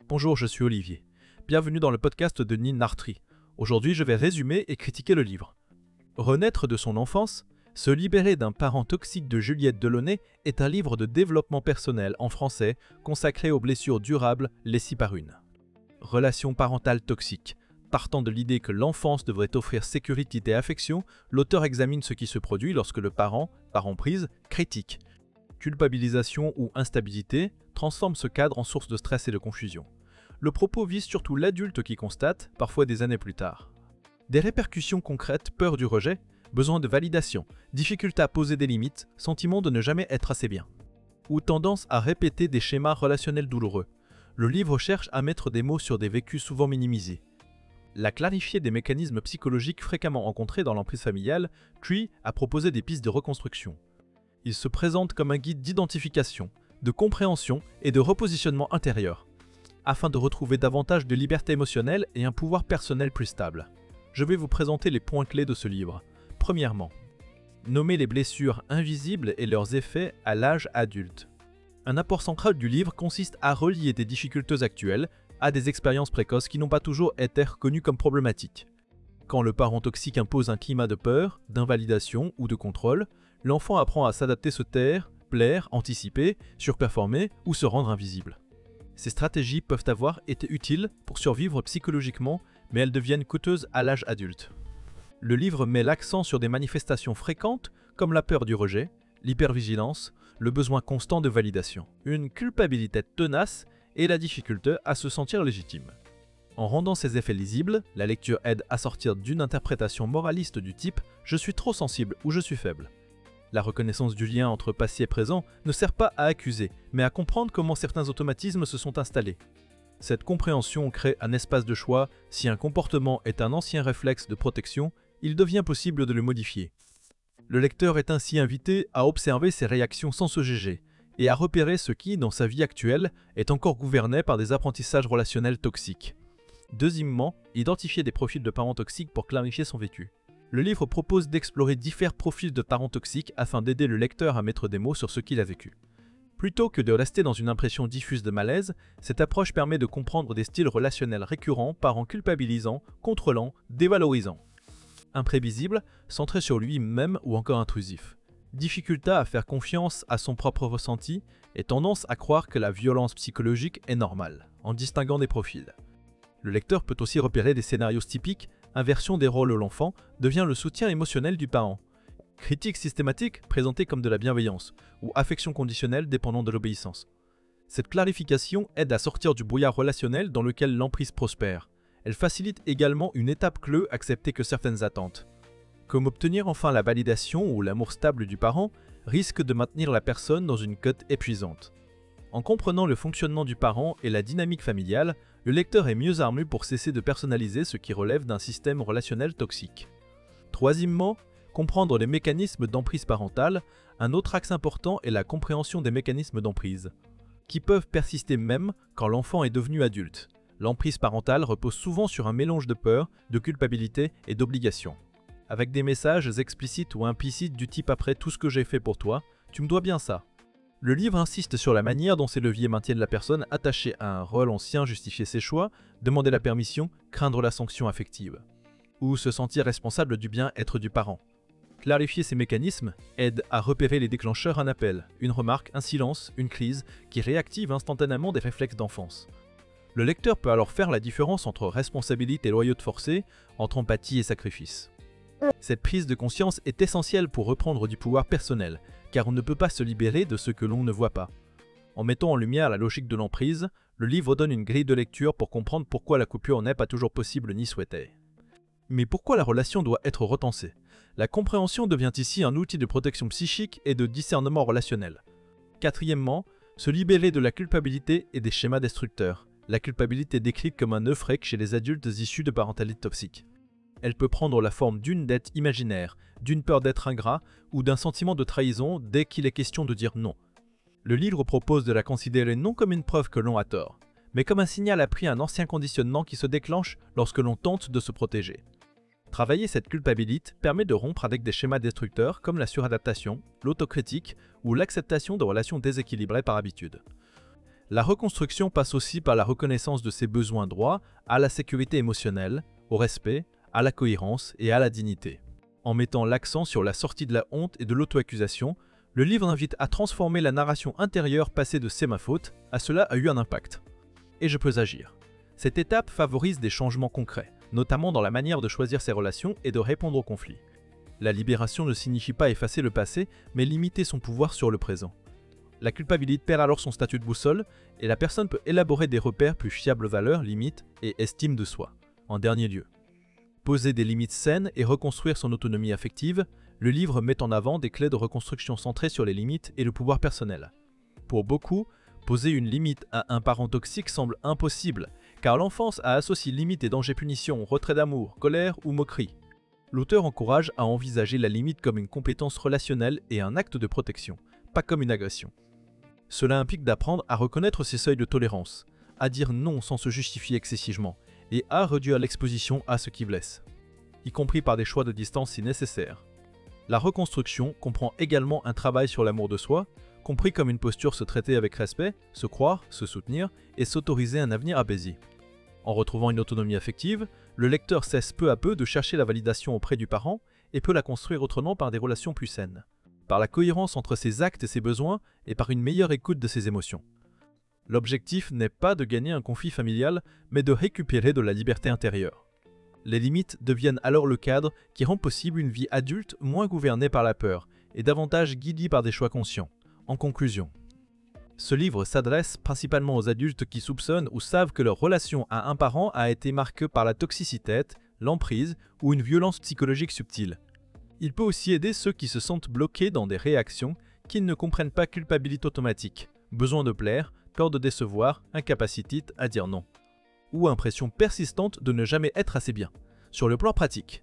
Bonjour, je suis Olivier. Bienvenue dans le podcast de Nin Nartri. Aujourd'hui, je vais résumer et critiquer le livre. Renaître de son enfance, se libérer d'un parent toxique de Juliette Delaunay est un livre de développement personnel en français consacré aux blessures durables laissées par une relation parentale toxique. Partant de l'idée que l'enfance devrait offrir sécurité et affection, l'auteur examine ce qui se produit lorsque le parent, par emprise, critique. Culpabilisation ou instabilité transforme ce cadre en source de stress et de confusion. Le propos vise surtout l'adulte qui constate, parfois des années plus tard. Des répercussions concrètes, peur du rejet, besoin de validation, difficulté à poser des limites, sentiment de ne jamais être assez bien. Ou tendance à répéter des schémas relationnels douloureux. Le livre cherche à mettre des mots sur des vécus souvent minimisés. La clarifier des mécanismes psychologiques fréquemment rencontrés dans l'emprise familiale, Tree a proposé des pistes de reconstruction. Il se présente comme un guide d'identification, de compréhension et de repositionnement intérieur, afin de retrouver davantage de liberté émotionnelle et un pouvoir personnel plus stable. Je vais vous présenter les points clés de ce livre. Premièrement, nommer les blessures invisibles et leurs effets à l'âge adulte. Un apport central du livre consiste à relier des difficultés actuelles à des expériences précoces qui n'ont pas toujours été reconnues comme problématiques. Quand le parent toxique impose un climat de peur, d'invalidation ou de contrôle, l'enfant apprend à s'adapter, se taire, plaire, anticiper, surperformer ou se rendre invisible. Ces stratégies peuvent avoir été utiles pour survivre psychologiquement, mais elles deviennent coûteuses à l'âge adulte. Le livre met l'accent sur des manifestations fréquentes comme la peur du rejet, l'hypervigilance, le besoin constant de validation, une culpabilité tenace et la difficulté à se sentir légitime. En rendant ces effets lisibles, la lecture aide à sortir d'une interprétation moraliste du type « je suis trop sensible » ou « je suis faible ». La reconnaissance du lien entre passé et présent ne sert pas à accuser, mais à comprendre comment certains automatismes se sont installés. Cette compréhension crée un espace de choix. Si un comportement est un ancien réflexe de protection, il devient possible de le modifier. Le lecteur est ainsi invité à observer ses réactions sans se juger et à repérer ce qui, dans sa vie actuelle, est encore gouverné par des apprentissages relationnels toxiques. Deuxièmement, identifier des profils de parents toxiques pour clarifier son vécu. Le livre propose d'explorer différents profils de parents toxiques afin d'aider le lecteur à mettre des mots sur ce qu'il a vécu. Plutôt que de rester dans une impression diffuse de malaise, cette approche permet de comprendre des styles relationnels récurrents, parents culpabilisants, contrôlants, dévalorisants. Imprévisible, centré sur lui-même ou encore intrusif. Difficulté à faire confiance à son propre ressenti et tendance à croire que la violence psychologique est normale, en distinguant des profils. Le lecteur peut aussi repérer des scénarios typiques, inversion des rôles de l'enfant devient le soutien émotionnel du parent. Critique systématique présentée comme de la bienveillance, ou affection conditionnelle dépendant de l'obéissance. Cette clarification aide à sortir du brouillard relationnel dans lequel l'emprise prospère. Elle facilite également une étape clé, accepter que certaines attentes, comme obtenir enfin la validation ou l'amour stable du parent, risque de maintenir la personne dans une cote épuisante. En comprenant le fonctionnement du parent et la dynamique familiale, le lecteur est mieux armé pour cesser de personnaliser ce qui relève d'un système relationnel toxique. Troisièmement, comprendre les mécanismes d'emprise parentale. Un autre axe important est la compréhension des mécanismes d'emprise, qui peuvent persister même quand l'enfant est devenu adulte. L'emprise parentale repose souvent sur un mélange de peur, de culpabilité et d'obligation, avec des messages explicites ou implicites du type « après tout ce que j'ai fait pour toi, tu me dois bien ça ». Le livre insiste sur la manière dont ces leviers maintiennent la personne attachée à un rôle ancien, justifier ses choix, demander la permission, craindre la sanction affective, ou se sentir responsable du bien-être du parent. Clarifier ces mécanismes aide à repérer les déclencheurs, un appel, une remarque, un silence, une crise qui réactive instantanément des réflexes d'enfance. Le lecteur peut alors faire la différence entre responsabilité et loyauté forcée, entre empathie et sacrifice. Cette prise de conscience est essentielle pour reprendre du pouvoir personnel, car on ne peut pas se libérer de ce que l'on ne voit pas. En mettant en lumière la logique de l'emprise, le livre donne une grille de lecture pour comprendre pourquoi la coupure n'est pas toujours possible ni souhaitée. Mais pourquoi la relation doit être retensée? La compréhension devient ici un outil de protection psychique et de discernement relationnel. Quatrièmement, se libérer de la culpabilité et des schémas destructeurs. La culpabilité est décrite comme un euphrèque chez les adultes issus de parentalité toxique. Elle peut prendre la forme d'une dette imaginaire, d'une peur d'être ingrat ou d'un sentiment de trahison dès qu'il est question de dire non. Le livre propose de la considérer non comme une preuve que l'on a tort, mais comme un signal appris à un ancien conditionnement qui se déclenche lorsque l'on tente de se protéger. Travailler cette culpabilité permet de rompre avec des schémas destructeurs comme la suradaptation, l'autocritique ou l'acceptation de relations déséquilibrées par habitude. La reconstruction passe aussi par la reconnaissance de ses besoins droits à la sécurité émotionnelle, au respect, à la cohérence et à la dignité. En mettant l'accent sur la sortie de la honte et de l'auto-accusation, le livre invite à transformer la narration intérieure passée de « c'est ma faute » à « cela a eu un impact ». Et je peux agir. Cette étape favorise des changements concrets, notamment dans la manière de choisir ses relations et de répondre aux conflits. La libération ne signifie pas effacer le passé, mais limiter son pouvoir sur le présent. La culpabilité perd alors son statut de boussole et la personne peut élaborer des repères plus fiables valeurs, limites et estime de soi. En dernier lieu, poser des limites saines et reconstruire son autonomie affective, le livre met en avant des clés de reconstruction centrées sur les limites et le pouvoir personnel. Pour beaucoup, poser une limite à un parent toxique semble impossible, car l'enfance a associé limite et danger-punition, retrait d'amour, colère ou moquerie. L'auteur encourage à envisager la limite comme une compétence relationnelle et un acte de protection, pas comme une agression. Cela implique d'apprendre à reconnaître ses seuils de tolérance, à dire non sans se justifier excessivement, et à réduire l'exposition à ce qui blesse, y compris par des choix de distance si nécessaire. La reconstruction comprend également un travail sur l'amour de soi, compris comme une posture se traiter avec respect, se croire, se soutenir et s'autoriser un avenir apaisé. En retrouvant une autonomie affective, le lecteur cesse peu à peu de chercher la validation auprès du parent et peut la construire autrement par des relations plus saines, par la cohérence entre ses actes et ses besoins et par une meilleure écoute de ses émotions. L'objectif n'est pas de gagner un conflit familial, mais de récupérer de la liberté intérieure. Les limites deviennent alors le cadre qui rend possible une vie adulte moins gouvernée par la peur et davantage guidée par des choix conscients. En conclusion, ce livre s'adresse principalement aux adultes qui soupçonnent ou savent que leur relation à un parent a été marquée par la toxicité, l'emprise ou une violence psychologique subtile. Il peut aussi aider ceux qui se sentent bloqués dans des réactions qu'ils ne comprennent pas, culpabilité automatique, besoin de plaire, peur de décevoir, incapacité à dire non, ou impression persistante de ne jamais être assez bien. Sur le plan pratique,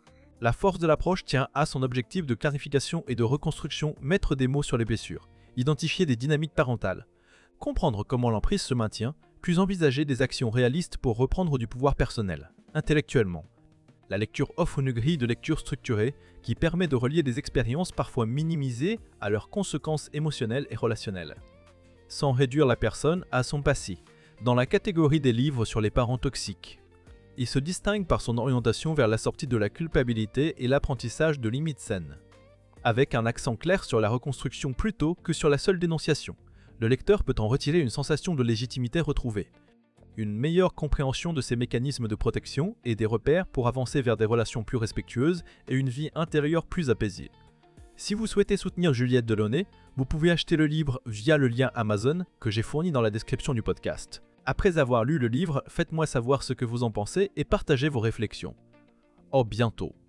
la force de l'approche tient à son objectif de clarification et de reconstruction, mettre des mots sur les blessures, identifier des dynamiques parentales, comprendre comment l'emprise se maintient, puis envisager des actions réalistes pour reprendre du pouvoir personnel, intellectuellement. La lecture offre une grille de lecture structurée qui permet de relier des expériences parfois minimisées à leurs conséquences émotionnelles et relationnelles, sans réduire la personne à son passé, dans la catégorie des livres sur les parents toxiques. Il se distingue par son orientation vers la sortie de la culpabilité et l'apprentissage de limites saines, avec un accent clair sur la reconstruction plutôt que sur la seule dénonciation. Le lecteur peut en retirer une sensation de légitimité retrouvée, une meilleure compréhension de ses mécanismes de protection et des repères pour avancer vers des relations plus respectueuses et une vie intérieure plus apaisée. Si vous souhaitez soutenir Juliette Delaunay, vous pouvez acheter le livre via le lien Amazon que j'ai fourni dans la description du podcast. Après avoir lu le livre, faites-moi savoir ce que vous en pensez et partagez vos réflexions. À bientôt.